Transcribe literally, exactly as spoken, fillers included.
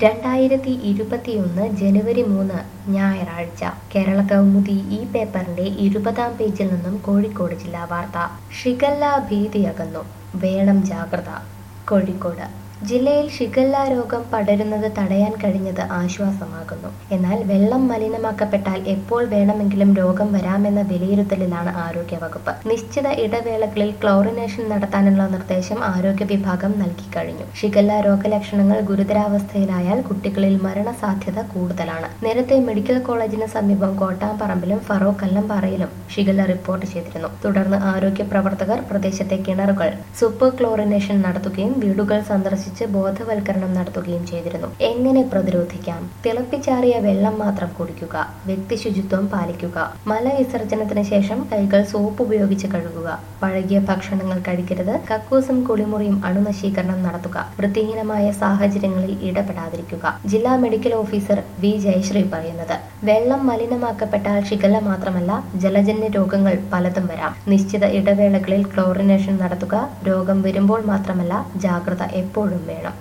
രണ്ടായിരത്തി ഇരുപത്തിയൊന്ന് ജനുവരി മൂന്ന് ഞായറാഴ്ച കേരള കൗമുദി ഈ പേപ്പറിന്റെ ഇരുപതാം പേജിൽ നിന്നും കോഴിക്കോട് ജില്ലാ വാർത്ത. ഷിഗല്ല ഭീതിയകന്നു, വേണം ജാഗ്രത. കോഴിക്കോട് ജില്ലയിൽ ഷിഗല്ല രോഗം പടരുന്നത് തടയാൻ കഴിഞ്ഞത് ആശ്വാസമാകുന്നു. എന്നാൽ വെള്ളം മലിനമാക്കപ്പെട്ടാൽ എപ്പോൾ വേണമെങ്കിലും രോഗം വരാമെന്ന വിലയിരുത്തലിലാണ് ആരോഗ്യവകുപ്പ്. നിശ്ചിത ഇടവേളകളിൽ ക്ലോറിനേഷൻ നടത്താനുള്ള നിർദ്ദേശം ആരോഗ്യ വിഭാഗം നൽകി കഴിഞ്ഞു. ഷിഗല്ല രോഗലക്ഷണങ്ങൾ ഗുരുതരാവസ്ഥയിലായാൽ കുട്ടികളിൽ മരണസാധ്യത കൂടുതലാണ്. നേരത്തെ മെഡിക്കൽ കോളേജിന് സമീപം കോട്ടാമ്പറമ്പിലും ഫറോക്ക് കല്ലമ്പാറയിലും ഷിഗല്ല റിപ്പോർട്ട് ചെയ്തിരുന്നു. തുടർന്ന് ആരോഗ്യ പ്രവർത്തകർ പ്രദേശത്തെ കിണറുകൾ സൂപ്പർ ക്ലോറിനേഷൻ നടത്തുകയും വീടുകൾ സന്ദർശിച്ച് ബോധവൽക്കരണം നടത്തുകയും ചെയ്തിരുന്നു. എങ്ങനെ പ്രതിരോധിക്കാം? തിളപ്പിച്ചാറിയ വെള്ളം മാത്രം കുടിക്കുക, വ്യക്തി ശുചിത്വം പാലിക്കുക, മലവിസർജനത്തിന് ശേഷം കൈകൾ സോപ്പ് ഉപയോഗിച്ച് കഴുകുക, പഴകിയ ഭക്ഷണങ്ങൾ കഴിക്കരുത്, കക്കൂസും കുളിമുറിയും അണുനശീകരണം നടത്തുക, വൃത്തിഹീനമായ സാഹചര്യങ്ങളിൽ ഇടപെടാതിരിക്കുക. ജില്ലാ മെഡിക്കൽ ഓഫീസർ വി ജയശ്രീ പറയുന്നത്, വെള്ളം മലിനമാക്കപ്പെട്ടാൽ ഷിഗല്ല മാത്രമല്ല ജലജന്യ രോഗങ്ങൾ പലതും വരാം. നിശ്ചിത ഇടവേളകളിൽ ക്ലോറിനേഷൻ നടത്തുക. രോഗം വരുമ്പോൾ മാത്രമല്ല, ജാഗ്രത എപ്പോഴും വേണം.